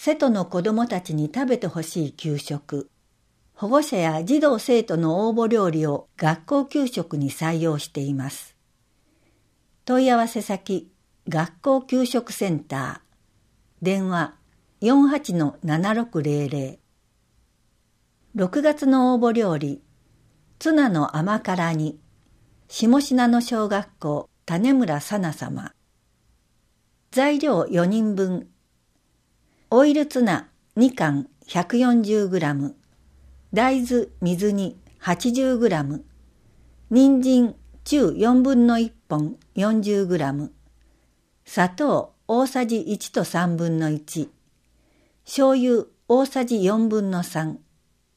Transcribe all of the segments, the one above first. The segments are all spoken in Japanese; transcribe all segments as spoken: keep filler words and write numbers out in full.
生徒の子どもたちに食べてほしい給食、保護者や児童生徒の応募料理を学校給食に採用しています。問い合わせ先、学校給食センター、電話 よんはちのななろくぜろぜろ。ろくがつの応募料理、ツナの甘辛煮、下品野小学校種村さな様。材料よにんぶん。オイルツナにかん ひゃくよんじゅうグラム、大豆水煮 はちじゅうグラム、人参中よんぶんのいっぽん よんじゅうグラム、砂糖大さじいちとさんぶんのいち、醤油大さじよんぶんのさん。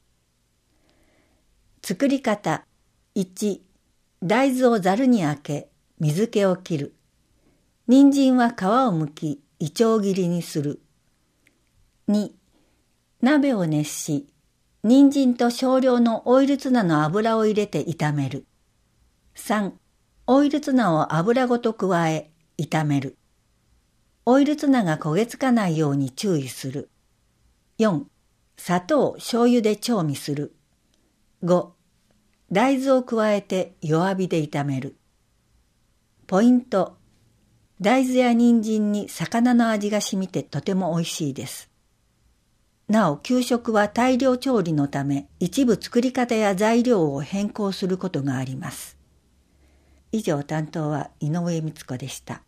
作り方。いち、大豆をざるにあけ、水気を切る。人参は皮をむき、いちょう切りにする。に、鍋を熱し、人参と少量のオイルツナの油を入れて炒める。さん、オイルツナを油ごと加え、炒める。オイルツナが焦げつかないように注意する。よん、砂糖、醤油で調味する。ご、大豆を加えて弱火で炒める。ポイント。大豆や人参に魚の味が染みてとても美味しいです。なお、給食は大量調理のため、一部作り方や材料を変更することがあります。以上、担当は井上光子でした。